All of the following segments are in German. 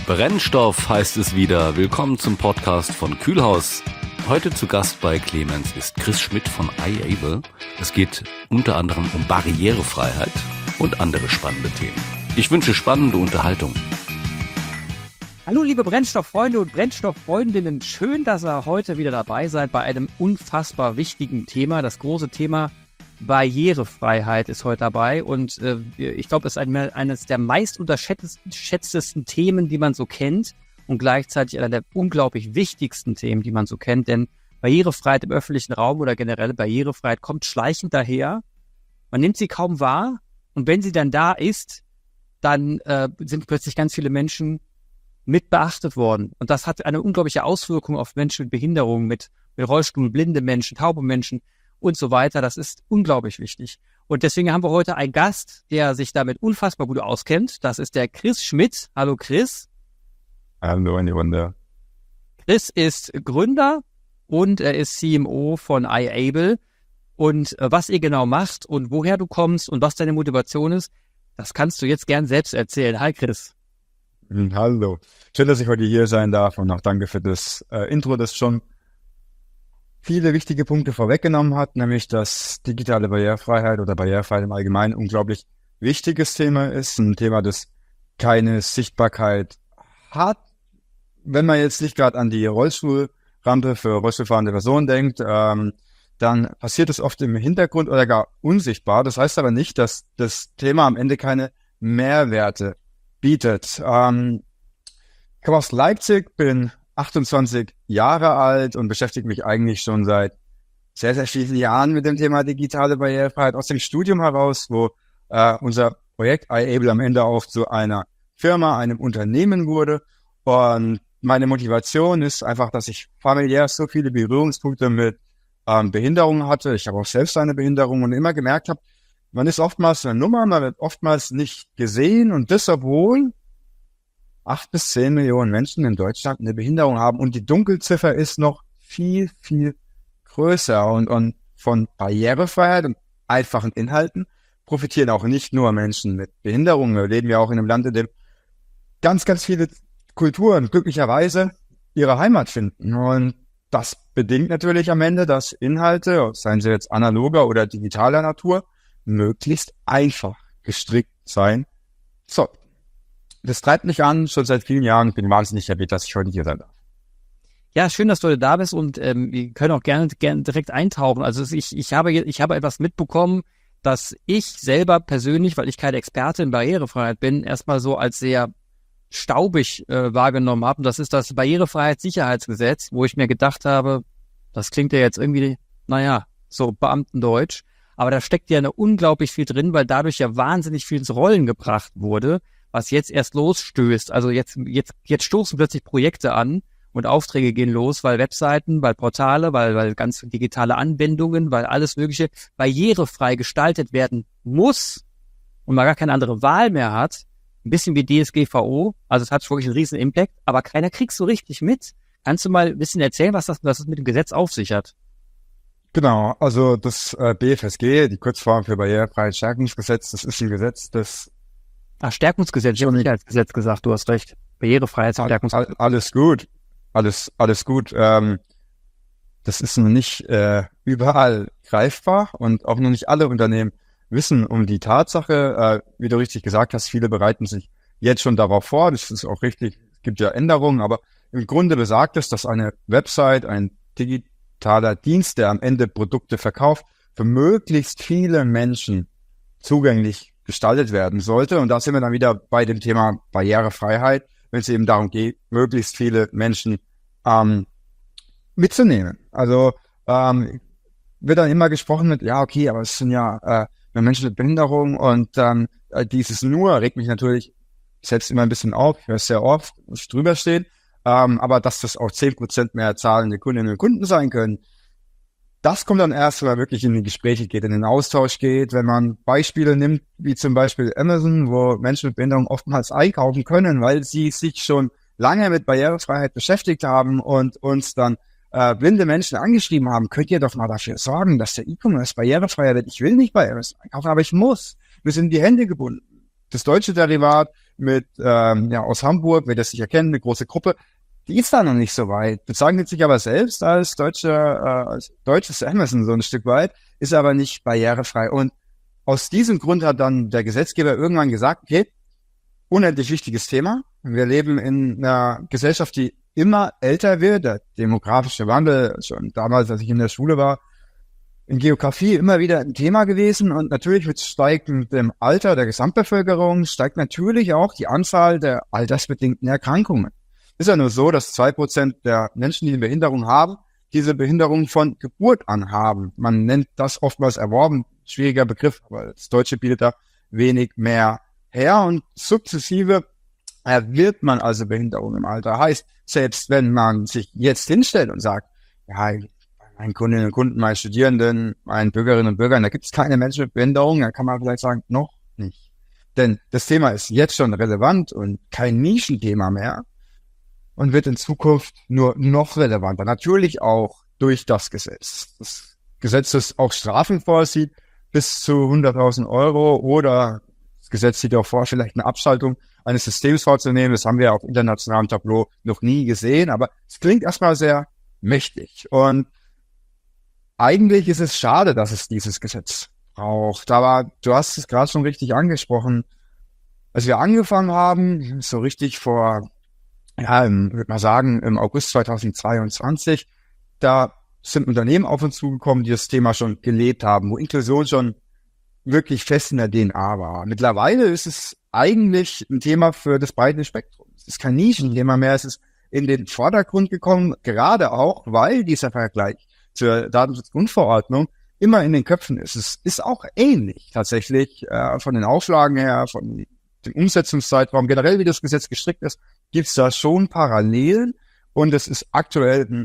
Brennstoff heißt es wieder. Willkommen zum Podcast von Kühlhaus. Heute zu Gast bei Clemens ist Chris Schmidt von iAble. Es geht unter anderem um Barrierefreiheit und andere spannende Themen. Ich wünsche spannende Unterhaltung. Hallo liebe Brennstofffreunde und Brennstofffreundinnen, schön, dass ihr heute wieder dabei seid bei einem unfassbar wichtigen Thema. Das große Thema Barrierefreiheit ist heute dabei und ich glaube, es ist eines der meist unterschätztesten Themen, die man so kennt und gleichzeitig einer der unglaublich wichtigsten Themen, die man so kennt, denn Barrierefreiheit im öffentlichen Raum oder generelle Barrierefreiheit kommt schleichend daher. Man nimmt sie kaum wahr und wenn sie dann da ist, dann sind plötzlich ganz viele Menschen mit beachtet worden. Und das hat eine unglaubliche Auswirkung auf Menschen mit Behinderungen, mit Rollstuhl, blinde Menschen, taube Menschen und so weiter. Das ist unglaublich wichtig. Und deswegen haben wir heute einen Gast, der sich damit unfassbar gut auskennt. Das ist der Chris Schmidt. Hallo Chris. Hallo in die Runde. Chris ist Gründer und er ist CMO von iAble. Und was ihr genau macht und woher du kommst und was deine Motivation ist, das kannst du jetzt gern selbst erzählen. Hi Chris. Hallo. Schön, dass ich heute hier sein darf und auch danke für das Intro, das schon viele wichtige Punkte vorweggenommen hat, nämlich dass digitale Barrierefreiheit oder Barrierefreiheit im Allgemeinen ein unglaublich wichtiges Thema ist, ein Thema, das keine Sichtbarkeit hat. Wenn man jetzt nicht gerade an die Rollstuhlrampe für rollstuhlfahrende Personen denkt, dann passiert es oft im Hintergrund oder gar unsichtbar. Das heißt aber nicht, dass das Thema am Ende keine Mehrwerte bietet. Ich komme aus Leipzig, bin 28 Jahre alt und beschäftige mich eigentlich schon seit sehr, sehr vielen Jahren mit dem Thema digitale Barrierefreiheit aus dem Studium heraus, wo unser Projekt iAble am Ende auch zu einer Firma, einem Unternehmen wurde. Und meine Motivation ist einfach, dass ich familiär so viele Berührungspunkte mit Behinderungen hatte. Ich habe auch selbst eine Behinderung und immer gemerkt habe, man ist oftmals eine Nummer, man wird oftmals nicht gesehen und das, obwohl 8 bis 10 Millionen Menschen in Deutschland eine Behinderung haben und die Dunkelziffer ist noch viel, viel größer und von Barrierefreiheit und einfachen Inhalten profitieren auch nicht nur Menschen mit Behinderungen. Wir leben ja auch in einem Land, in dem ganz, ganz viele Kulturen glücklicherweise ihre Heimat finden und das bedingt natürlich am Ende, dass Inhalte, seien sie jetzt analoger oder digitaler Natur, möglichst einfach gestrickt sein sollten. Das treibt mich an, schon seit vielen Jahren. Ich bin wahnsinnig happy, dass ich heute hier sein darf. Ja, schön, dass du heute da bist und wir können auch gerne direkt eintauchen. Also ich habe etwas mitbekommen, dass ich selber persönlich, weil ich keine Experte in Barrierefreiheit bin, erstmal so als sehr staubig wahrgenommen habe. Und das ist das Barrierefreiheitssicherheitsgesetz, wo ich mir gedacht habe, das klingt ja jetzt irgendwie, so Beamtendeutsch. Aber da steckt ja unglaublich viel drin, weil dadurch ja wahnsinnig viel ins Rollen gebracht wurde, was jetzt erst losstößt. Also jetzt stoßen plötzlich Projekte an und Aufträge gehen los, weil Webseiten, weil Portale, weil ganz digitale Anwendungen, weil alles Mögliche barrierefrei gestaltet werden muss und man gar keine andere Wahl mehr hat. Ein bisschen wie DSGVO, also es hat wirklich einen riesen Impact, aber keiner kriegt so richtig mit. Kannst du mal ein bisschen erzählen, was das mit dem Gesetz auf sich hat? Genau, also das BFSG, die Kurzform für Barrierefreiheitsstärkungsgesetz, das ist ein Gesetz, das Stärkungsgesetz, ich habe nicht als Gesetz gesagt, du hast recht. Barrierefreiheitsstärkungsgesetz. Alles gut. Alles gut. Das ist noch nicht überall greifbar und auch noch nicht alle Unternehmen wissen um die Tatsache. Wie du richtig gesagt hast, viele bereiten sich jetzt schon darauf vor. Das ist auch richtig. Es gibt ja Änderungen, aber im Grunde besagt es, dass eine Website, ein digitaler Dienst, der am Ende Produkte verkauft, für möglichst viele Menschen zugänglich gestaltet werden sollte. Und da sind wir dann wieder bei dem Thema Barrierefreiheit, wenn es eben darum geht, möglichst viele Menschen mitzunehmen. Also wird dann immer gesprochen mit, ja, okay, aber es sind ja Menschen mit Behinderung und dieses nur regt mich natürlich selbst immer ein bisschen auf. Ich höre es sehr oft, muss drüber stehen. Aber dass das auch 10% mehr zahlende Kundinnen und Kunden sein können, das kommt dann erst, wenn man wirklich in die Gespräche geht, in den Austausch geht, wenn man Beispiele nimmt, wie zum Beispiel Amazon, wo Menschen mit Behinderung oftmals einkaufen können, weil sie sich schon lange mit Barrierefreiheit beschäftigt haben und uns dann blinde Menschen angeschrieben haben, könnt ihr doch mal dafür sorgen, dass der E-Commerce barrierefreier wird. Ich will nicht bei Amazon einkaufen, aber ich muss. Wir sind die Hände gebunden. Das deutsche Derivat aus Hamburg, wer das sicher kennt, eine große Gruppe. Die ist da noch nicht so weit, bezeichnet sich aber selbst als deutsches Amazon so ein Stück weit, ist aber nicht barrierefrei. Und aus diesem Grund hat dann der Gesetzgeber irgendwann gesagt, okay, unendlich wichtiges Thema. Wir leben in einer Gesellschaft, die immer älter wird. Der demografische Wandel, schon damals, als ich in der Schule war, in Geografie immer wieder ein Thema gewesen. Und natürlich mit steigendem Alter der Gesamtbevölkerung steigt natürlich auch die Anzahl der altersbedingten Erkrankungen. Ist ja nur so, dass 2% der Menschen, die eine Behinderung haben, diese Behinderung von Geburt an haben. Man nennt das oftmals erworben, schwieriger Begriff, aber das Deutsche bietet da wenig mehr her und sukzessive erwirbt man also Behinderung im Alter. Heißt, selbst wenn man sich jetzt hinstellt und sagt, ja, meinen Kundinnen und Kunden, meinen Studierenden, meinen Bürgerinnen und Bürgern, da gibt es keine Menschen mit Behinderung, dann kann man vielleicht sagen, noch nicht. Denn das Thema ist jetzt schon relevant und kein Nischenthema mehr und wird in Zukunft nur noch relevanter. Natürlich auch durch das Gesetz. Das Gesetz, das auch Strafen vorsieht, bis zu 100.000 Euro oder das Gesetz sieht auch vor, vielleicht eine Abschaltung eines Systems vorzunehmen. Das haben wir auf internationalem Tableau noch nie gesehen, aber es klingt erstmal sehr mächtig. Und eigentlich ist es schade, dass es dieses Gesetz braucht. Aber du hast es gerade schon richtig angesprochen. Als wir angefangen haben, so richtig vor, würde man sagen, im August 2022, da sind Unternehmen auf uns zugekommen, die das Thema schon gelebt haben, wo Inklusion schon wirklich fest in der DNA war. Mittlerweile ist es eigentlich ein Thema für das breite Spektrum. Es ist kein Nischenthema mehr, es ist in den Vordergrund gekommen, gerade auch, weil dieser Vergleich zur Datenschutzgrundverordnung immer in den Köpfen ist. Es ist auch ähnlich tatsächlich von den Auflagen her, von dem Umsetzungszeitraum, generell wie das Gesetz gestrickt ist, gibt es da schon Parallelen und es ist aktuell ein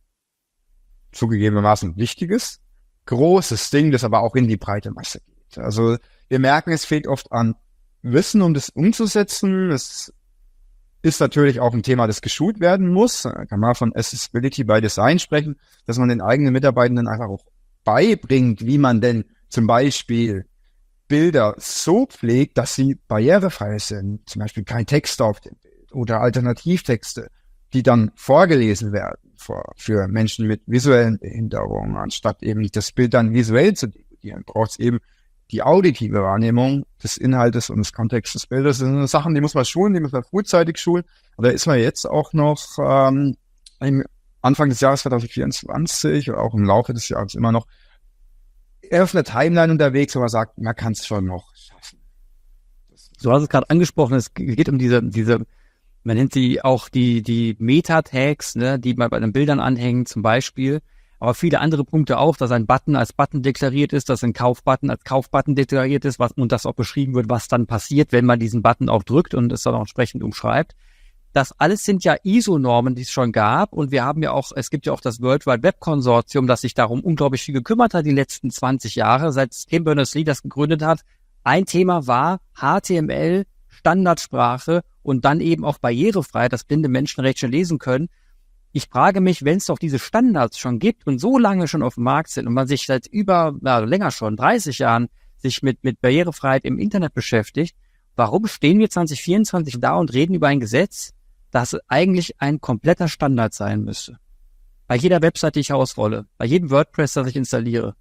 zugegebenermaßen wichtiges, großes Ding, das aber auch in die breite Masse geht. Also wir merken, es fehlt oft an Wissen, um das umzusetzen. Es ist natürlich auch ein Thema, das geschult werden muss. Da kann man von Accessibility by Design sprechen, dass man den eigenen Mitarbeitenden einfach auch beibringt, wie man denn zum Beispiel Bilder so pflegt, dass sie barrierefrei sind. Zum Beispiel kein Text auf dem Bild oder Alternativtexte, die dann vorgelesen werden für Menschen mit visuellen Behinderungen. Anstatt eben das Bild dann visuell zu dekodieren, braucht es eben die auditive Wahrnehmung des Inhaltes und des Kontexts des Bildes. Das sind Sachen, die muss man schulen, die muss man frühzeitig schulen. Und da ist man jetzt auch noch im Anfang des Jahres 2024 oder auch im Laufe des Jahres immer noch eher auf einer Timeline unterwegs, wo man sagt, man kann es schon noch schaffen. Du hast es gerade angesprochen, es geht um diese, man nennt sie auch die Meta-Tags, ne, die man bei den Bildern anhängen zum Beispiel. Aber viele andere Punkte auch, dass ein Button als Button deklariert ist, dass ein Kaufbutton als Kaufbutton deklariert ist, und das auch beschrieben wird, was dann passiert, wenn man diesen Button auch drückt und es dann auch entsprechend umschreibt. Das alles sind ja ISO-Normen, die es schon gab. Und wir haben ja auch, es gibt ja auch das World Wide Web Konsortium, das sich darum unglaublich viel gekümmert hat die letzten 20 Jahre, seit Tim Berners-Lee das gegründet hat. Ein Thema war HTML, Standardsprache und dann eben auch Barrierefreiheit, dass blinde Menschen recht schnell lesen können. Ich frage mich, wenn es doch diese Standards schon gibt und so lange schon auf dem Markt sind und man sich seit länger schon, 30 Jahren, sich mit Barrierefreiheit im Internet beschäftigt, warum stehen wir 2024 da und reden über ein Gesetz, das eigentlich ein kompletter Standard sein müsste? Bei jeder Website, die ich ausrolle, bei jedem WordPress, das ich installiere.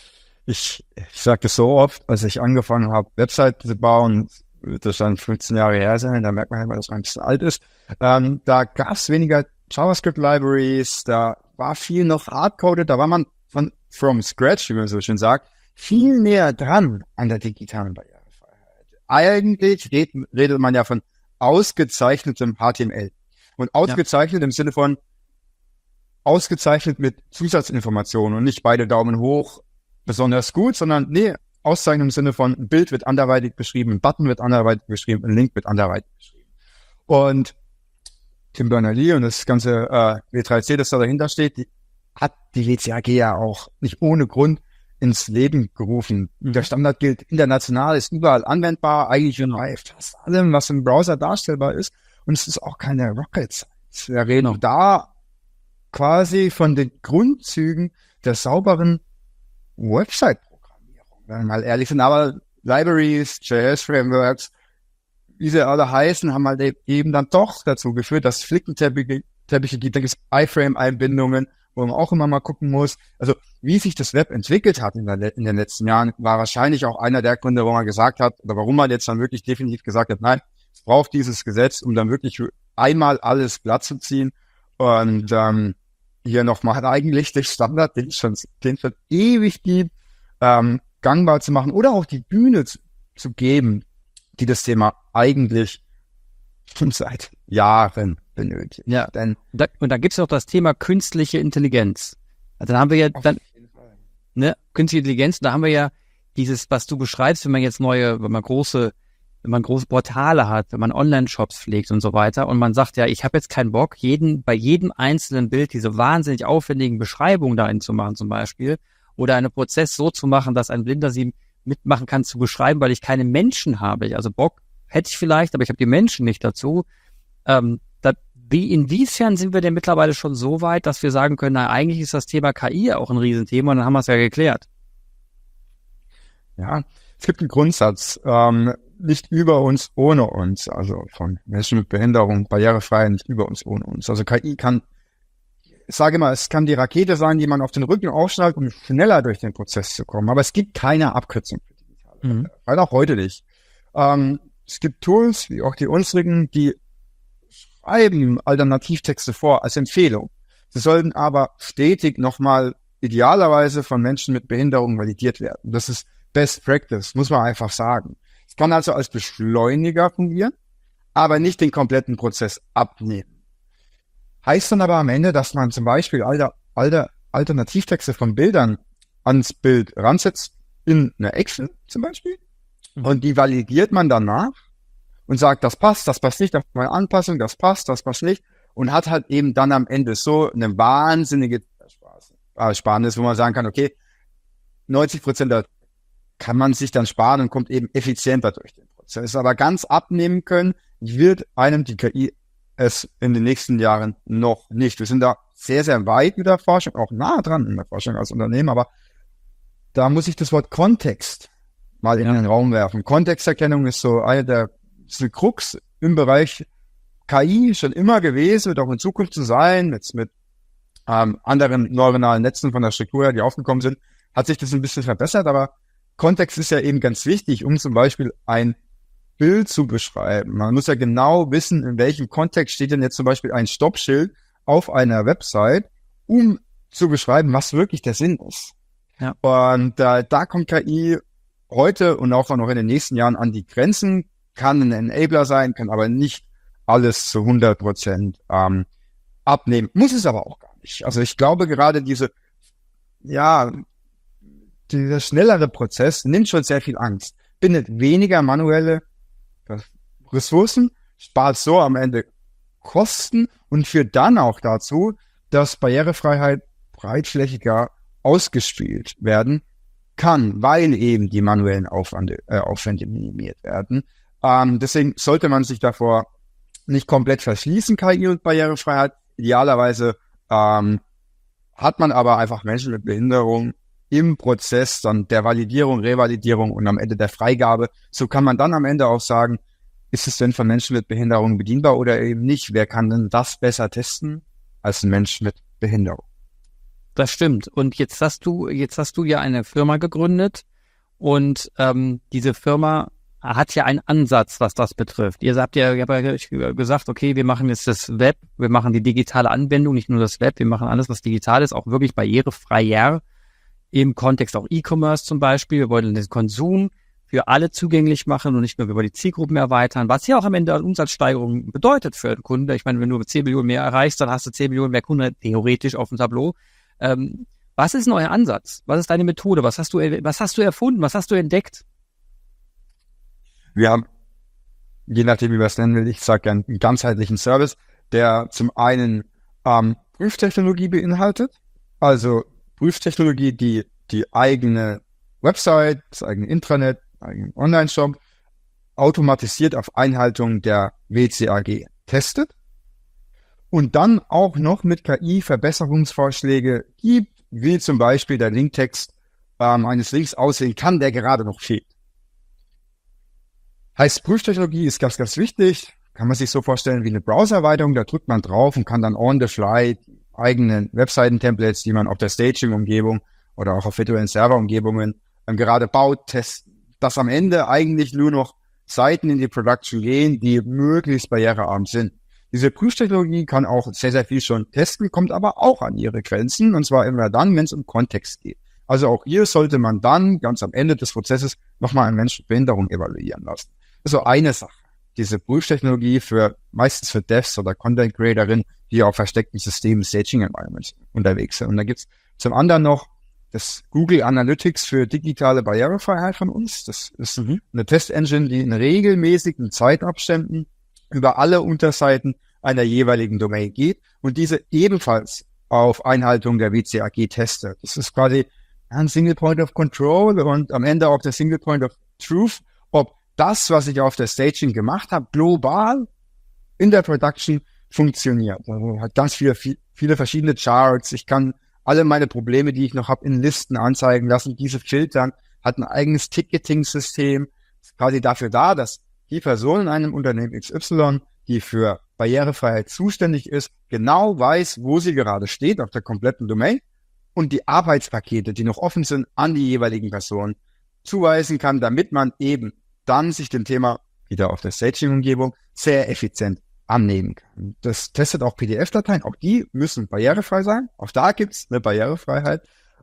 Ich sage das so oft, als ich angefangen habe, Webseiten zu bauen, wird das dann 15 Jahre her sein, da merkt man halt mal, dass man ein bisschen alt ist. Da gab es weniger JavaScript-Libraries, da war viel noch hardcoded, da war man from scratch, wie man so schön sagt, viel näher dran an der digitalen Barrierefreiheit. Eigentlich redet man ja von ausgezeichnetem HTML. Und ausgezeichnet im Sinne von ausgezeichnet mit Zusatzinformationen und nicht beide Daumen hoch besonders gut, sondern Auszeichnung im Sinne von ein Bild wird anderweitig beschrieben, ein Button wird anderweitig beschrieben, ein Link wird anderweitig beschrieben. Und Tim Berners-Lee und das ganze W3C, das da dahinter steht, hat die WCAG ja auch nicht ohne Grund ins Leben gerufen. Der Standard gilt international, ist überall anwendbar, eigentlich bei fast allem, was im Browser darstellbar ist. Und es ist auch keine Rocket Science. Wir reden da quasi von den Grundzügen der sauberen Website-Programmierung, wenn wir mal ehrlich sind. Aber Libraries, JS-Frameworks wie sie alle heißen, haben halt eben dann doch dazu geführt, dass es Flickenteppiche gibt, da gibt es iFrame-Einbindungen, wo man auch immer mal gucken muss. Also wie sich das Web entwickelt hat in den letzten Jahren, war wahrscheinlich auch einer der Gründe, wo man gesagt hat, oder warum man jetzt dann wirklich definitiv gesagt hat, nein, es braucht dieses Gesetz, um dann wirklich einmal alles glatt zu ziehen. Und hier nochmal eigentlich den Standard, den es schon ewig gibt, gangbar zu machen oder auch die Bühne zu geben, die das Thema eigentlich schon seit Jahren benötigt. Ja, und dann gibt es noch das Thema künstliche Intelligenz. Also dann haben wir ja künstliche Intelligenz, da haben wir ja dieses, was du beschreibst, wenn man große Portale hat, wenn man Online-Shops pflegt und so weiter und man sagt, ja, ich habe jetzt keinen Bock, bei jedem einzelnen Bild diese wahnsinnig aufwendigen Beschreibungen dahin zu machen zum Beispiel oder einen Prozess so zu machen, dass ein Blinder sie mitmachen kann zu beschreiben, weil ich keine Menschen habe. Also Bock hätte ich vielleicht, aber ich habe die Menschen nicht dazu. Inwiefern sind wir denn mittlerweile schon so weit, dass wir sagen können, na, eigentlich ist das Thema KI auch ein Riesenthema und dann haben wir es ja geklärt. Ja, es gibt einen Grundsatz, nicht über uns, ohne uns, also von Menschen mit Behinderung, barrierefrei, nicht über uns, ohne uns. Also KI kann, ich sage mal, es kann die Rakete sein, die man auf den Rücken aufschnallt, um schneller durch den Prozess zu kommen, aber es gibt keine Abkürzung für digitale, weil auch heute nicht. Es gibt Tools, wie auch die unsrigen, die schreiben Alternativtexte vor als Empfehlung. Sie sollten aber stetig nochmal idealerweise von Menschen mit Behinderung validiert werden. Das ist Best Practice, muss man einfach sagen. Es kann also als Beschleuniger fungieren, aber nicht den kompletten Prozess abnehmen. Heißt dann aber am Ende, dass man zum Beispiel alte Alternativtexte von Bildern ans Bild ransetzt, in eine Excel zum Beispiel, und die validiert man danach und sagt, das passt nicht, das mal Anpassung, das passt nicht, und hat halt eben dann am Ende so eine wahnsinnige Ersparnis, wo man sagen kann, okay, 90% da kann man sich dann sparen und kommt eben effizienter durch den Prozess. Aber ganz abnehmen können wird einem die KI es in den nächsten Jahren noch nicht. Wir sind da sehr, sehr weit mit der Forschung, auch nah dran in der Forschung als Unternehmen, aber da muss ich das Wort Kontext mal in den Raum werfen. Kontexterkennung ist so eine Krux im Bereich KI schon immer gewesen, wird auch in Zukunft zu sein, jetzt mit anderen neuronalen Netzen von der Struktur her, die aufgekommen sind, hat sich das ein bisschen verbessert, aber Kontext ist ja eben ganz wichtig, um zum Beispiel ein Bild zu beschreiben. Man muss ja genau wissen, in welchem Kontext steht denn jetzt zum Beispiel ein Stoppschild auf einer Website, um zu beschreiben, was wirklich der Sinn ist. Ja. Und da kommt KI heute und auch noch in den nächsten Jahren an die Grenzen, kann ein Enabler sein, kann aber nicht alles zu 100% abnehmen. Muss es aber auch gar nicht. Also ich glaube gerade dieser schnellere Prozess nimmt schon sehr viel Angst, bindet weniger manuelle Ressourcen, spart so am Ende Kosten und führt dann auch dazu, dass Barrierefreiheit breitflächiger ausgespielt werden kann, weil eben die manuellen Aufwände minimiert werden. Deswegen sollte man sich davor nicht komplett verschließen, KI und Barrierefreiheit. Idealerweise hat man aber einfach Menschen mit Behinderung im Prozess dann der Validierung, Revalidierung und am Ende der Freigabe. So kann man dann am Ende auch sagen, ist es denn von Menschen mit Behinderung bedienbar oder eben nicht? Wer kann denn das besser testen als ein Mensch mit Behinderung? Das stimmt. Und jetzt hast du ja eine Firma gegründet und diese Firma hat ja einen Ansatz, was das betrifft. Ihr habt ja gesagt, okay, wir machen jetzt das Web, wir machen die digitale Anwendung, nicht nur das Web, wir machen alles, was digital ist, auch wirklich barrierefreier. Im Kontext auch E-Commerce zum Beispiel. Wir wollen den Konsum für alle zugänglich machen und nicht nur über die Zielgruppen erweitern, was ja auch am Ende eine Umsatzsteigerung bedeutet für den Kunden. Ich meine, wenn du 10 Millionen mehr erreichst, dann hast du 10 Millionen mehr Kunden theoretisch auf dem Tableau. Was ist denn euer Ansatz? Was ist deine Methode? Was hast du erfunden? Was hast du entdeckt? Wir haben, je nachdem wie wir es nennen will, ich sage gerne einen ganzheitlichen Service, der zum einen Prüftechnologie beinhaltet, also Prüftechnologie, die eigene Website, das eigene Intranet, eigenen Online-Shop automatisiert auf Einhaltung der WCAG testet und dann auch noch mit KI Verbesserungsvorschläge gibt, wie zum Beispiel der Linktext eines Links aussehen kann, der gerade noch fehlt. Heißt, Prüftechnologie ist ganz, ganz wichtig. Kann man sich so vorstellen wie eine Browser-Erweiterung. Da drückt man drauf und kann dann on the fly eigenen Webseiten-Templates, die man auf der Staging-Umgebung oder auch auf virtuellen Server-Umgebungen gerade baut, testen. Dass am Ende eigentlich nur noch Seiten in die Production gehen, die möglichst barrierearm sind. Diese Prüftechnologie kann auch sehr, sehr viel schon testen, kommt aber auch an ihre Grenzen, und zwar immer dann, wenn es um Kontext geht. Also auch hier sollte man dann ganz am Ende des Prozesses nochmal einen Menschen mit Behinderung evaluieren lassen. Also eine Sache. Diese Prüftechnologie meistens für Devs oder Content Creatorinnen, die auf versteckten Systemen, Staging Environments unterwegs sind. Und da gibt's zum anderen noch das Google Analytics für digitale Barrierefreiheit von uns. Das ist eine Testengine, die in regelmäßigen Zeitabständen über alle Unterseiten einer jeweiligen Domain geht und diese ebenfalls auf Einhaltung der WCAG testet. Das ist quasi ein Single Point of Control und am Ende auch der Single Point of Truth, ob das, was ich auf der Staging gemacht habe, global in der Production funktioniert. Also hat ganz viele verschiedene Charts. Ich kann alle meine Probleme, die ich noch habe, in Listen anzeigen lassen. Diese filtern, hat ein eigenes Ticketing-System. Ist quasi dafür da, dass die Person in einem Unternehmen XY, die für Barrierefreiheit zuständig ist, genau weiß, wo sie gerade steht auf der kompletten Domain und die Arbeitspakete, die noch offen sind, an die jeweiligen Personen zuweisen kann, damit man eben dann sich dem Thema wieder auf der Staging-Umgebung sehr effizient annehmen kann. Das testet auch PDF-Dateien, auch die müssen barrierefrei sein. Auch da gibt's eine Barrierefreiheit.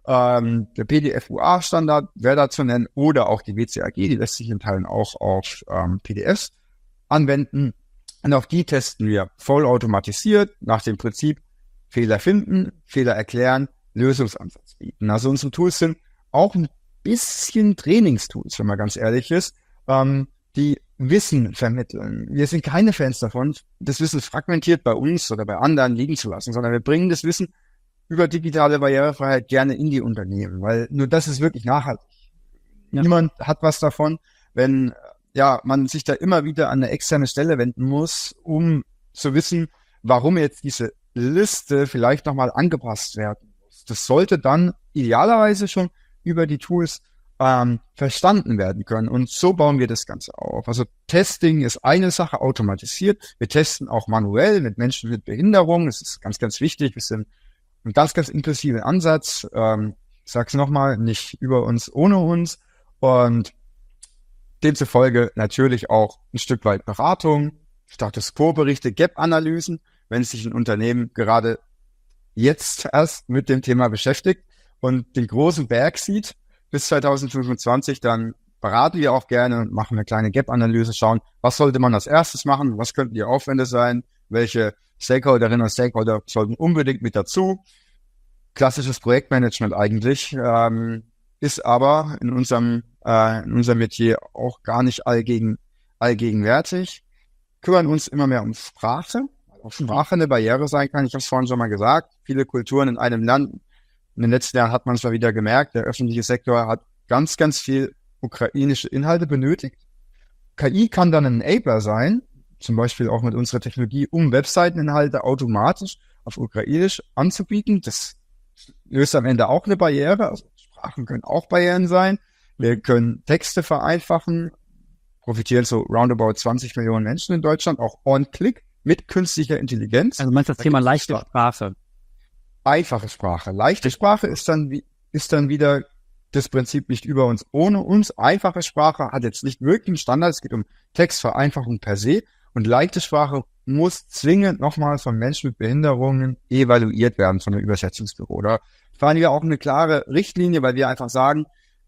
Der PDF-UA-Standard wäre da zu nennen oder auch die WCAG, die lässt sich in Teilen auch auf PDFs anwenden. Und auch die testen wir vollautomatisiert nach dem Prinzip Fehler finden, Fehler erklären, Lösungsansatz bieten. Also unsere Tools sind auch ein bisschen Trainingstools, wenn man ganz ehrlich ist, die Wissen vermitteln. Wir sind keine Fans davon, das Wissen fragmentiert bei uns oder bei anderen liegen zu lassen, sondern wir bringen das Wissen über digitale Barrierefreiheit gerne in die Unternehmen, weil nur das ist wirklich nachhaltig. Ja. Niemand hat was davon, wenn man sich da immer wieder an eine externe Stelle wenden muss, um zu wissen, warum jetzt diese Liste vielleicht nochmal angepasst werden muss. Das sollte dann idealerweise schon über die Tools verstanden werden können. Und so bauen wir das Ganze auf. Also Testing ist eine Sache, automatisiert. Wir testen auch manuell mit Menschen mit Behinderung. Das ist ganz, ganz wichtig. Wir sind ein ganz, ganz inklusiven Ansatz. Ich sage es nochmal, nicht über uns, ohne uns. Und demzufolge natürlich auch ein Stück weit Beratung, Status Quo-Berichte, Gap-Analysen, wenn sich ein Unternehmen gerade jetzt erst mit dem Thema beschäftigt und den großen Berg sieht, bis 2025, dann beraten wir auch gerne und machen eine kleine Gap-Analyse, schauen, was sollte man als erstes machen, was könnten die Aufwände sein, welche Stakeholderinnen und Stakeholder sollten unbedingt mit dazu. Klassisches Projektmanagement eigentlich, ist aber in unserem Metier auch gar nicht allgegenwärtig. Kümmern uns immer mehr um Sprache, weil auch Sprache eine Barriere sein kann. Ich habe es vorhin schon mal gesagt, viele Kulturen in einem Land. In den letzten Jahren hat man es mal wieder gemerkt, der öffentliche Sektor hat ganz, ganz viel ukrainische Inhalte benötigt. KI kann dann ein Enabler sein, zum Beispiel auch mit unserer Technologie, um Webseiteninhalte automatisch auf Ukrainisch anzubieten. Das löst am Ende auch eine Barriere. Also Sprachen können auch Barrieren sein. Wir können Texte vereinfachen, profitieren so roundabout 20 Millionen Menschen in Deutschland, auch on-click mit künstlicher Intelligenz. Also meinst du das Thema leichte Sprache? Einfache Sprache. Leichte Sprache ist dann wieder das Prinzip nicht über uns, ohne uns. Einfache Sprache hat jetzt nicht wirklich einen Standard. Es geht um Textvereinfachung per se. Und leichte Sprache muss zwingend nochmal von Menschen mit Behinderungen evaluiert werden von einem Übersetzungsbüro. Da fahren wir auch eine klare Richtlinie, weil wir einfach sagen,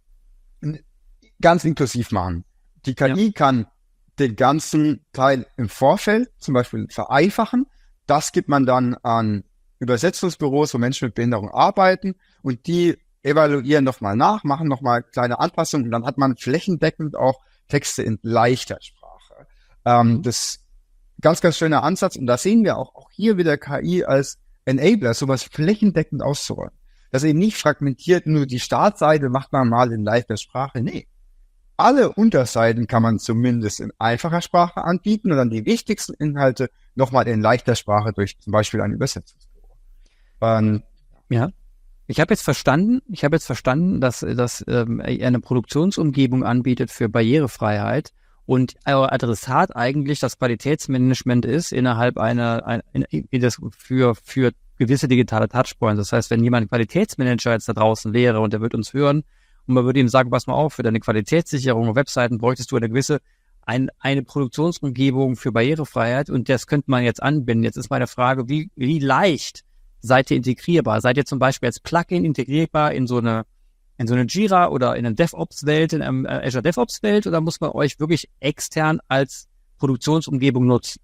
ganz inklusiv machen. Die KI kann den ganzen Teil im Vorfeld zum Beispiel vereinfachen. Das gibt man dann an Übersetzungsbüros, wo Menschen mit Behinderung arbeiten und die evaluieren nochmal nach, machen nochmal kleine Anpassungen und dann hat man flächendeckend auch Texte in leichter Sprache. Das ist ein ganz, ganz schöner Ansatz und da sehen wir auch hier wieder KI als Enabler, sowas flächendeckend auszurollen. Das eben nicht fragmentiert, nur die Startseite macht man mal in leichter Sprache. Nee. Alle Unterseiten kann man zumindest in einfacher Sprache anbieten und dann die wichtigsten Inhalte nochmal in leichter Sprache durch zum Beispiel ein Übersetzungsbüro. Ja. Ich habe jetzt verstanden, dass er eine Produktionsumgebung anbietet für Barrierefreiheit und euer Adressat eigentlich das Qualitätsmanagement ist innerhalb für gewisse digitale Touchpoints. Das heißt, wenn jemand Qualitätsmanager jetzt da draußen wäre und der wird uns hören und man würde ihm sagen, pass mal auf, für deine Qualitätssicherung und Webseiten bräuchtest du eine Produktionsumgebung für Barrierefreiheit und das könnte man jetzt anbinden. Jetzt ist meine Frage, wie leicht seid ihr integrierbar? Seid ihr zum Beispiel als Plugin integrierbar in so eine Jira oder in eine DevOps-Welt, in einer Azure DevOps-Welt oder muss man euch wirklich extern als Produktionsumgebung nutzen?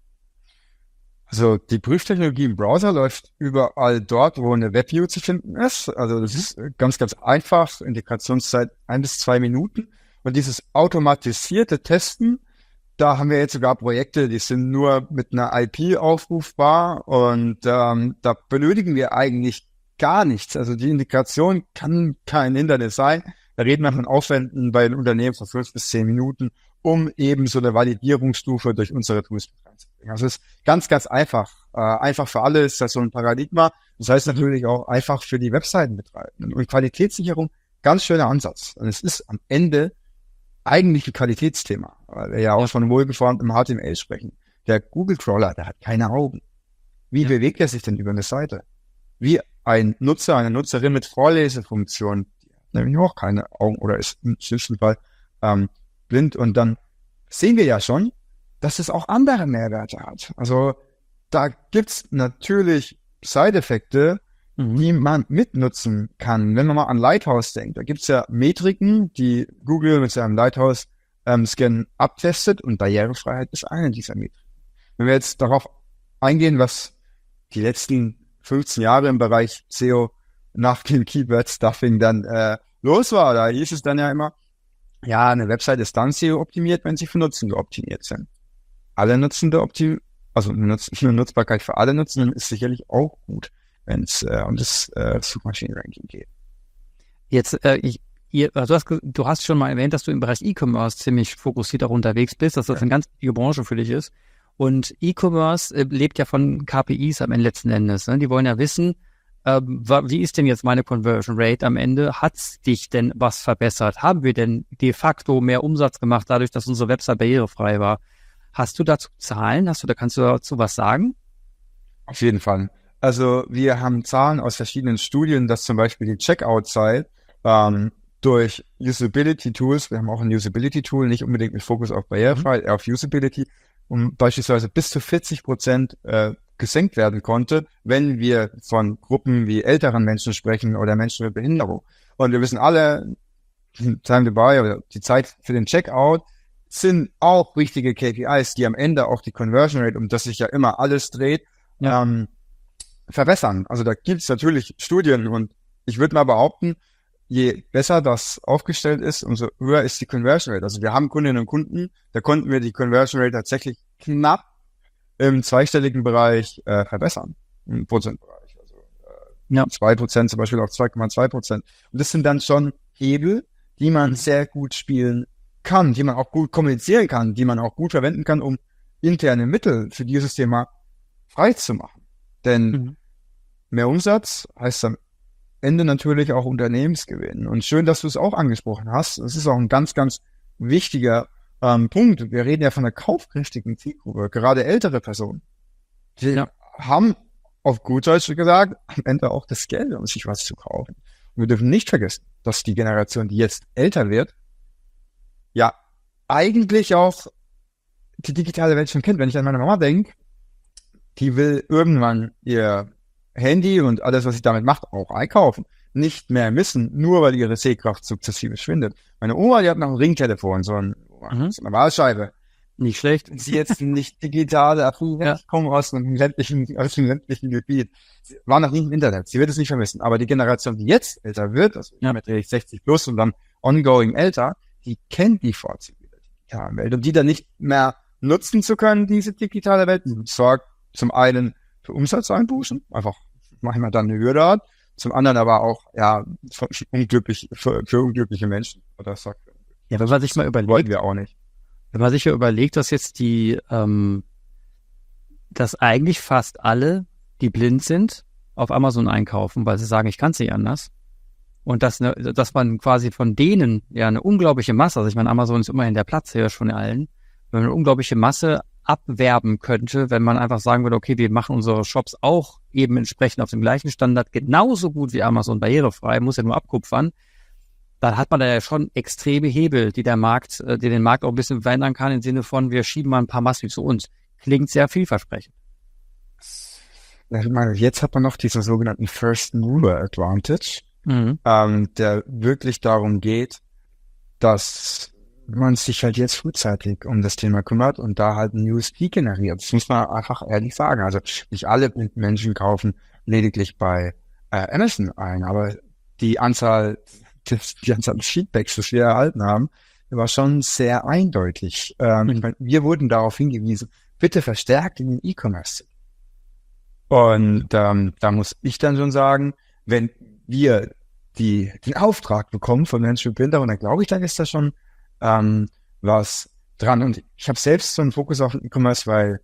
Also die Prüftechnologie im Browser läuft überall dort, wo eine Webview zu finden ist. Also das ist ganz, ganz einfach. Integrationszeit 1 bis 2 Minuten. Und dieses automatisierte Testen, da haben wir jetzt sogar Projekte, die sind nur mit einer IP aufrufbar und da benötigen wir eigentlich gar nichts. Also die Integration kann kein Hindernis sein. Da reden wir von Aufwänden bei den Unternehmen von 5 bis 10 Minuten, um eben so eine Validierungsstufe durch unsere Tools reinzubringen. Also es ist ganz, ganz einfach. Einfach für alle ist das so ein Paradigma. Das heißt natürlich auch einfach für die Webseitenbetreibenden. Und Qualitätssicherung, ganz schöner Ansatz. Und es ist am Ende eigentlich ein Qualitätsthema, weil wir ja auch von wohlgeformtem HTML sprechen. Der Google-Crawler, der hat keine Augen. Wie bewegt er sich denn über eine Seite? Wie ein Nutzer, eine Nutzerin mit Vorlesefunktion, die hat nämlich auch keine Augen oder ist im schlimmsten Fall blind. Und dann sehen wir ja schon, dass es auch andere Mehrwerte hat. Also da gibt's natürlich Side-Effekte, die man mitnutzen kann. Wenn man mal an Lighthouse denkt, da gibt's ja Metriken, die Google mit seinem Lighthouse-Scan abtestet und Barrierefreiheit ist eine dieser Metriken. Wenn wir jetzt darauf eingehen, was die letzten 15 Jahre im Bereich SEO nach dem Keyword-Stuffing dann los war, da hieß es dann ja immer, ja, eine Website ist dann SEO optimiert, wenn sie für Nutzende optimiert sind. Alle Nutzende also eine Nutzbarkeit für alle Nutzenden ist sicherlich auch gut, wenn es um das Suchmaschinenranking geht. Jetzt, du hast schon mal erwähnt, dass du im Bereich E-Commerce ziemlich fokussiert auch unterwegs bist, dass das eine ganz wichtige Branche für dich ist. Und E-Commerce lebt ja von KPIs am Ende letzten Endes. Ne? Die wollen ja wissen, wie ist denn jetzt meine Conversion Rate am Ende? Hat's dich denn was verbessert? Haben wir denn de facto mehr Umsatz gemacht, dadurch, dass unsere Website barrierefrei war? Hast du dazu Zahlen? Kannst du dazu was sagen? Auf jeden Fall. Also wir haben Zahlen aus verschiedenen Studien, dass zum Beispiel die Checkout-Zeit durch Usability-Tools, wir haben auch ein Usability-Tool, nicht unbedingt mit Fokus auf Barrierefreiheit, auf Usability, beispielsweise bis zu 40% gesenkt werden konnte, wenn wir von Gruppen wie älteren Menschen sprechen oder Menschen mit Behinderung. Und wir wissen alle, Time to Buy oder die Zeit für den Checkout sind auch wichtige KPIs, die am Ende auch die Conversion Rate, um das sich ja immer alles dreht, verbessern. Also da gibt es natürlich Studien und ich würde mal behaupten, je besser das aufgestellt ist, umso höher ist die Conversion Rate. Also wir haben Kundinnen und Kunden, da konnten wir die Conversion Rate tatsächlich knapp im zweistelligen Bereich verbessern, im Prozentbereich. Also 2% zum Beispiel auf 2,2%. Und das sind dann schon Hebel, die man sehr gut spielen kann, die man auch gut kommunizieren kann, die man auch gut verwenden kann, um interne Mittel für dieses Thema frei zu machen. Denn mehr Umsatz heißt am Ende natürlich auch Unternehmensgewinn. Und schön, dass du es auch angesprochen hast. Das ist auch ein ganz, ganz wichtiger Punkt. Wir reden ja von einer kaufkräftigen Zielgruppe, gerade ältere Personen. Die haben auf gut Deutsch gesagt am Ende auch das Geld, um sich was zu kaufen. Und wir dürfen nicht vergessen, dass die Generation, die jetzt älter wird, ja eigentlich auch die digitale Welt schon kennt. Wenn ich an meine Mama denke, die will irgendwann ihr Handy und alles, was sie damit macht, auch einkaufen. Nicht mehr missen, nur weil ihre Sehkraft sukzessive schwindet. Meine Oma, die hat noch ein Ringtelefon, so eine Wahlscheibe. Nicht schlecht. Sie jetzt nicht digitale, ich komme aus einem ländlichen Gebiet. Sie war noch nie im Internet. Sie wird es nicht vermissen. Aber die Generation, die jetzt älter wird, also mit 60 plus und dann ongoing älter, die kennt die Vorzüge der digitalen Welt. Und die dann nicht mehr nutzen zu können, diese digitale Welt, sorgt zum einen für Umsatzeinbußen, einfach manchmal dann eine Hürde hat, zum anderen aber auch, für unglückliche Menschen. Oder sagt, wenn man sich mal überlegt, wollten wir auch nicht. Wenn man sich ja überlegt, dass jetzt dass eigentlich fast alle, die blind sind, auf Amazon einkaufen, weil sie sagen, ich kann es nicht anders. Und dass man quasi von denen ja eine unglaubliche Masse, also ich meine, Amazon ist immerhin der Platzhirsch von allen, wenn man eine unglaubliche Masse abwerben könnte, wenn man einfach sagen würde, okay, wir machen unsere Shops auch eben entsprechend auf dem gleichen Standard, genauso gut wie Amazon barrierefrei, muss ja nur abkupfern, dann hat man da ja schon extreme Hebel, die den Markt auch ein bisschen verändern kann, im Sinne von, wir schieben mal ein paar Massen zu uns. Klingt sehr vielversprechend. Ich meine, jetzt hat man noch diesen sogenannten First Mover Advantage, der wirklich darum geht, dass man sich halt jetzt frühzeitig um das Thema kümmert und da halt ein USP generiert. Das muss man einfach ehrlich sagen. Also nicht alle Menschen kaufen lediglich bei Amazon ein, aber die Anzahl des Feedbacks, das wir erhalten haben, war schon sehr eindeutig. Wir wurden darauf hingewiesen, bitte verstärkt in den E-Commerce. Und da muss ich dann schon sagen, wenn wir den Auftrag bekommen von Menschen mit Behinderung, dann glaube ich, dann ist da schon was dran. Und ich habe selbst so einen Fokus auf den E-Commerce, weil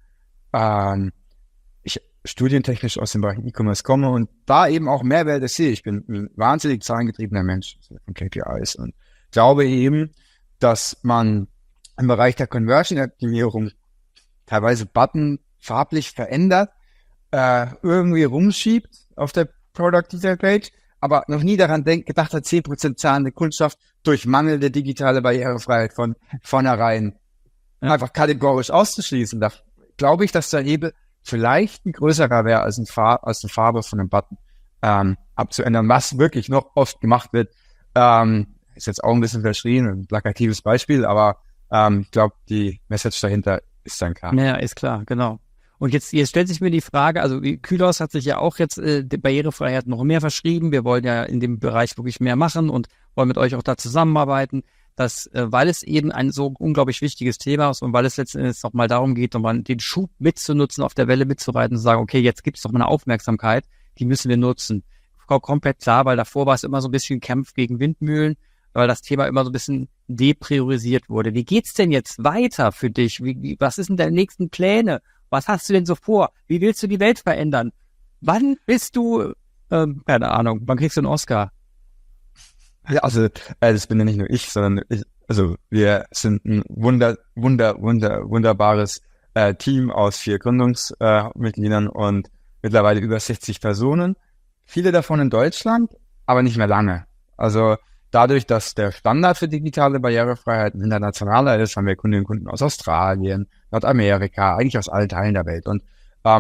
ich studientechnisch aus dem Bereich E-Commerce komme und da eben auch Mehrwerte sehe. Ich bin ein wahnsinnig zahlengetriebener Mensch von KPIs und glaube eben, dass man im Bereich der Conversion-Optimierung teilweise Button farblich verändert, irgendwie rumschiebt auf der Product Detail Page, aber noch nie daran gedacht hat, 10% zahlende Kundschaft durch mangelnde digitale Barrierefreiheit von vornherein einfach kategorisch auszuschließen. Da glaube ich, dass der Hebel vielleicht ein größerer wäre als die Farbe von einem Button abzuändern, was wirklich noch oft gemacht wird. Ist jetzt auch ein bisschen verschrien, ein plakatives Beispiel, aber ich glaube, die Message dahinter ist dann klar. Ja, ist klar, genau. Und jetzt stellt sich mir die Frage, also Kühlhaus hat sich ja auch jetzt die Barrierefreiheit noch mehr verschrieben. Wir wollen ja in dem Bereich wirklich mehr machen und wollen mit euch auch da zusammenarbeiten, dass, weil es eben ein so unglaublich wichtiges Thema ist und weil es letztendlich nochmal darum geht, nochmal den Schub mitzunutzen, auf der Welle mitzureiten, zu sagen, okay, jetzt gibt es doch mal eine Aufmerksamkeit, die müssen wir nutzen. Komplett klar, weil davor war es immer so ein bisschen Kampf gegen Windmühlen, weil das Thema immer so ein bisschen depriorisiert wurde. Wie geht's denn jetzt weiter für dich? Was ist denn deine nächsten Pläne? Was hast du denn so vor? Wie willst du die Welt verändern? Wann bist du, keine Ahnung, wann kriegst du einen Oscar? Ja, also das bin ja nicht nur ich, sondern wir sind ein wunderbares Team aus 4 Gründungsmitgliedern und mittlerweile über 60 Personen. Viele davon in Deutschland, aber nicht mehr lange. Also dadurch, dass der Standard für digitale Barrierefreiheit internationaler ist, haben wir Kundinnen und Kunden aus Australien, Nordamerika, eigentlich aus allen Teilen der Welt. Und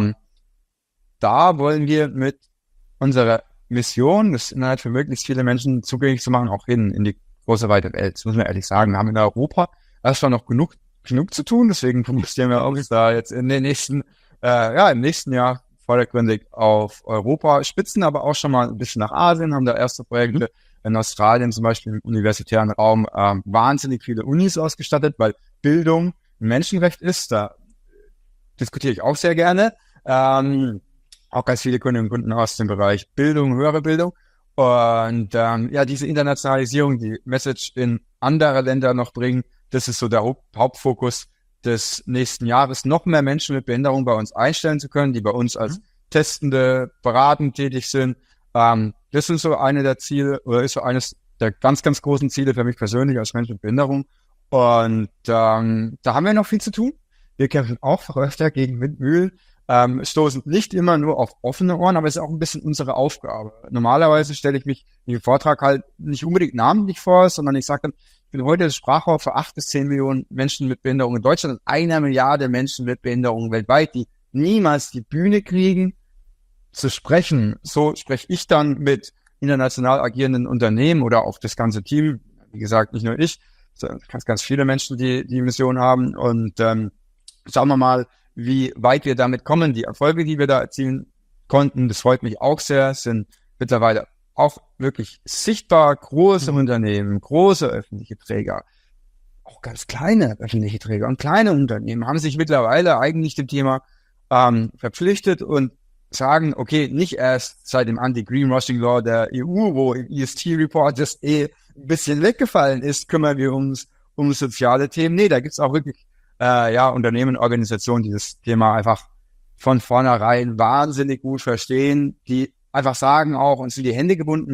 da wollen wir mit unserer Mission, das Internet für möglichst viele Menschen zugänglich zu machen, auch in die große weite Welt. Das muss man ehrlich sagen. Wir haben in Europa erst noch genug zu tun. Deswegen fokussieren wir uns da jetzt in den nächsten, im nächsten Jahr vordergründig auf Europa, spitzen aber auch schon mal ein bisschen nach Asien, haben da erste Projekte in Australien zum Beispiel im universitären Raum wahnsinnig viele Unis ausgestattet, weil Bildung ein Menschenrecht ist. Da diskutiere ich auch sehr gerne. Auch ganz viele Kundinnen und Kunden aus dem Bereich Bildung, höhere Bildung. Und diese Internationalisierung, die Message in andere Länder noch bringen, das ist so der Hauptfokus des nächsten Jahres, noch mehr Menschen mit Behinderung bei uns einstellen zu können, die bei uns als Testende, beratend tätig sind. Das sind so eine der Ziele, oder ist so eines der ganz, ganz großen Ziele für mich persönlich als Mensch mit Behinderung. Und da haben wir noch viel zu tun. Wir kämpfen auch öfter gegen Windmühlen, stoßen nicht immer nur auf offene Ohren, aber es ist auch ein bisschen unsere Aufgabe. Normalerweise stelle ich mich in dem Vortrag halt nicht unbedingt namentlich vor, sondern ich sage dann, ich bin heute das Sprachrohr für 8 bis 10 Millionen Menschen mit Behinderung in Deutschland und 1 Milliarde Menschen mit Behinderung weltweit, die niemals die Bühne kriegen, zu sprechen. So spreche ich dann mit international agierenden Unternehmen oder auch das ganze Team. Wie gesagt, nicht nur ich, sondern ganz, ganz viele Menschen, die die Mission haben. Und schauen wir mal, wie weit wir damit kommen. Die Erfolge, die wir da erzielen konnten, das freut mich auch sehr, sind mittlerweile auch wirklich sichtbar große Unternehmen, große öffentliche Träger, auch ganz kleine öffentliche Träger und kleine Unternehmen haben sich mittlerweile eigentlich dem Thema verpflichtet und sagen, okay, nicht erst seit dem Anti-Greenwashing Law der EU, wo im ESG-Report das ein bisschen weggefallen ist, kümmern wir uns um soziale Themen. Nee, da gibt's auch wirklich Unternehmen, Organisationen, die das Thema einfach von vornherein wahnsinnig gut verstehen, die einfach sagen auch, uns sind die Hände gebunden, was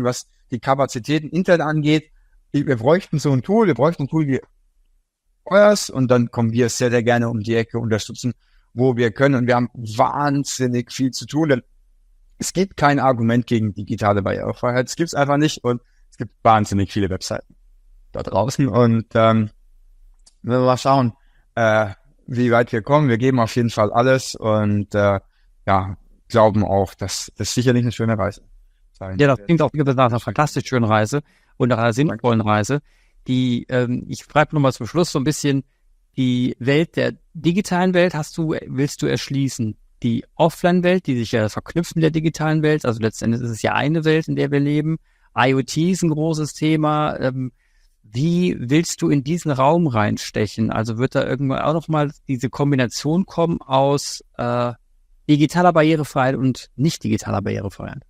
die Kapazitäten intern angeht. Wir bräuchten so ein Tool, wie euers, und dann kommen wir sehr, sehr gerne um die Ecke, unterstützen, wo wir können. Und wir haben wahnsinnig viel zu tun, denn es gibt kein Argument gegen digitale Barrierefreiheit. Es gibt es einfach nicht, und es gibt wahnsinnig viele Webseiten da draußen. Und wenn wir mal schauen, wie weit wir kommen. Wir geben auf jeden Fall alles und glauben auch, dass das sicherlich eine schöne Reise sein wird. Ja, das klingt auch nach einer fantastisch schönen Reise und nach einer sinnvollen Reise. Ich frage nochmal zum Schluss so ein bisschen, die Welt der digitalen Welt willst du erschließen? Die Offline-Welt, die sich ja verknüpft mit der digitalen Welt, also letztendlich ist es ja eine Welt, in der wir leben. IoT ist ein großes Thema. Wie willst du in diesen Raum reinstechen? Also wird da irgendwann auch nochmal diese Kombination kommen aus digitaler Barrierefreiheit und nicht digitaler Barrierefreiheit?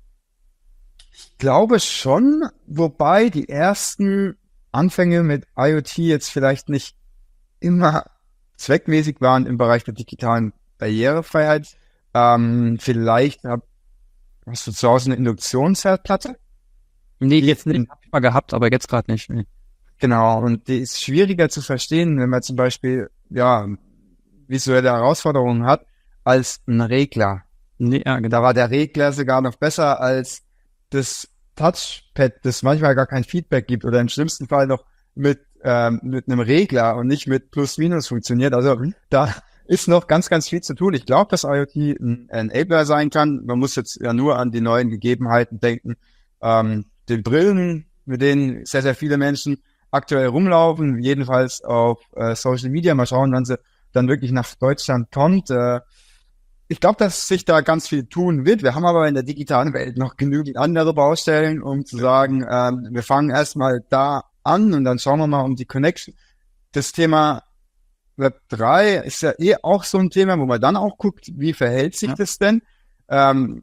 Ich glaube schon, wobei die ersten Anfänge mit IoT jetzt vielleicht nicht immer zweckmäßig waren im Bereich der digitalen Barrierefreiheit. Vielleicht hast du zu Hause eine Induktionsherdplatte? Nee, jetzt nicht. Hab ich mal gehabt, aber jetzt gerade nicht. Nee. Genau, und die ist schwieriger zu verstehen, wenn man zum Beispiel visuelle Herausforderungen hat, als ein Regler. Nee, ja, genau. Da war der Regler sogar noch besser als das Touchpad, das manchmal gar kein Feedback gibt oder im schlimmsten Fall noch mit einem Regler und nicht mit Plus-Minus funktioniert. Also da ist noch ganz, ganz viel zu tun. Ich glaube, dass IoT ein Enabler sein kann. Man muss jetzt ja nur an die neuen Gegebenheiten denken. Den Brillen, mit denen sehr, sehr viele Menschen aktuell rumlaufen, jedenfalls auf Social Media. Mal schauen, wann sie dann wirklich nach Deutschland kommt. Ich glaube, dass sich da ganz viel tun wird. Wir haben aber in der digitalen Welt noch genügend andere Baustellen, um zu sagen, wir fangen erstmal da an und dann schauen wir mal um die Connection. Das Thema Web 3 ist ja auch so ein Thema, wo man dann auch guckt, wie verhält sich das denn? Haben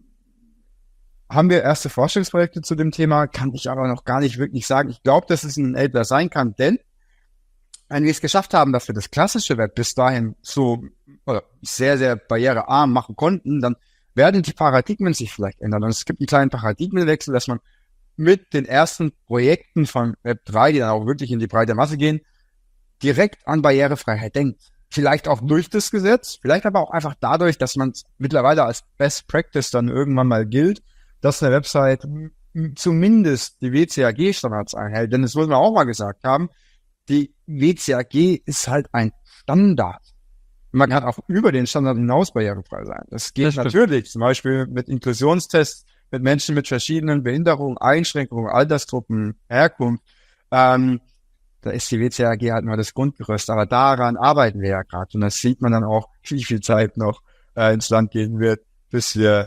wir erste Forschungsprojekte zu dem Thema, kann ich aber noch gar nicht wirklich sagen. Ich glaube, dass es ein Enabler sein kann, denn wenn wir es geschafft haben, dass wir das klassische Web bis dahin so sehr, sehr barrierearm machen konnten, dann werden die Paradigmen sich vielleicht ändern. Und es gibt einen kleinen Paradigmenwechsel, dass man mit den ersten Projekten von Web 3, die dann auch wirklich in die breite Masse gehen, direkt an Barrierefreiheit denkt. Vielleicht auch durch das Gesetz, vielleicht aber auch einfach dadurch, dass man es mittlerweile als Best Practice dann irgendwann mal gilt, dass eine Website zumindest die WCAG-Standards einhält. Denn das muss man auch mal gesagt haben, die WCAG ist halt ein Standard. Man kann auch über den Standard hinaus barrierefrei sein. Das geht natürlich, zum Beispiel mit Inklusionstests, mit Menschen mit verschiedenen Behinderungen, Einschränkungen, Altersgruppen, Herkunft. Da ist die WCAG halt mal das Grundgerüst. Aber daran arbeiten wir ja gerade. Und das sieht man dann auch, wie viel Zeit noch ins Land gehen wird, bis wir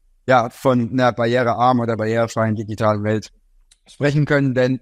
von einer barrierearmen oder barrierefreien digitalen Welt sprechen können. Denn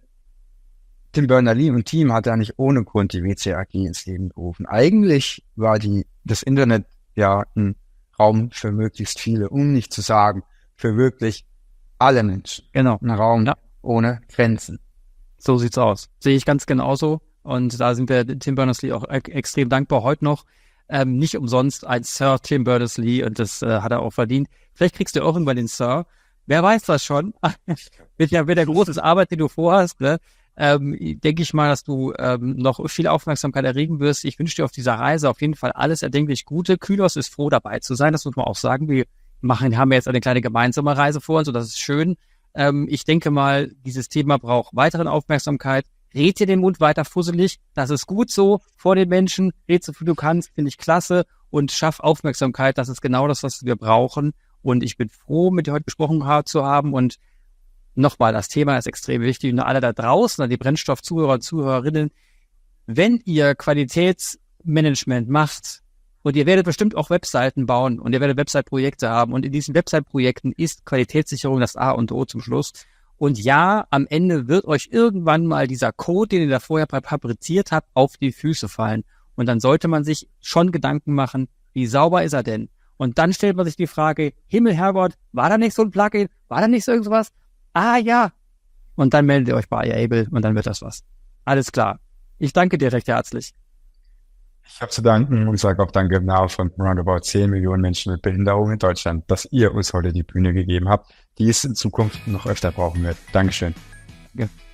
Tim Berners-Lee und Team hat ja nicht ohne Grund die WCAG ins Leben gerufen. Eigentlich war das Internet ja ein Raum für möglichst viele, um nicht zu sagen, für wirklich alle Menschen. Genau. Ein Raum ohne Grenzen. So sieht's aus. Sehe ich ganz genauso. Und da sind wir Tim Berners-Lee auch extrem dankbar heute noch. Nicht umsonst ein Sir Tim Berners-Lee, und das hat er auch verdient. Vielleicht kriegst du auch irgendwann den Sir. Wer weiß das schon? Mit der großen Arbeit, die du vorhast, ne? Denke ich mal, dass du noch viel Aufmerksamkeit erregen wirst. Ich wünsche dir auf dieser Reise auf jeden Fall alles erdenklich Gute. Kühlhaus ist froh, dabei zu sein. Das muss man auch sagen. Wir haben jetzt eine kleine gemeinsame Reise vor uns, und das ist schön. Ich denke mal, dieses Thema braucht weiteren Aufmerksamkeit. Red dir den Mund weiter fusselig. Das ist gut so vor den Menschen. Red so viel du kannst, finde ich klasse. Und schaff Aufmerksamkeit. Das ist genau das, was wir brauchen. Und ich bin froh, mit dir heute gesprochen zu haben. Und nochmal, das Thema ist extrem wichtig. Und alle da draußen, an die Brennstoff-Zuhörer und Zuhörerinnen, wenn ihr Qualitätsmanagement macht, und ihr werdet bestimmt auch Webseiten bauen und ihr werdet Website-Projekte haben, und in diesen Website-Projekten ist Qualitätssicherung das A und O zum Schluss. Und ja, am Ende wird euch irgendwann mal dieser Code, den ihr da vorher fabriziert habt, auf die Füße fallen. Und dann sollte man sich schon Gedanken machen, wie sauber ist er denn? Und dann stellt man sich die Frage, Himmel, Herrgott, war da nicht so ein Plugin? War da nicht so irgendwas? Ah ja. Und dann meldet ihr euch bei iAble und dann wird das was. Alles klar. Ich danke dir recht herzlich. Ich habe zu danken und sage auch danke im Namen von roundabout 10 Millionen Menschen mit Behinderung in Deutschland, dass ihr uns heute die Bühne gegeben habt, die es in Zukunft noch öfter brauchen wird. Dankeschön. Ja.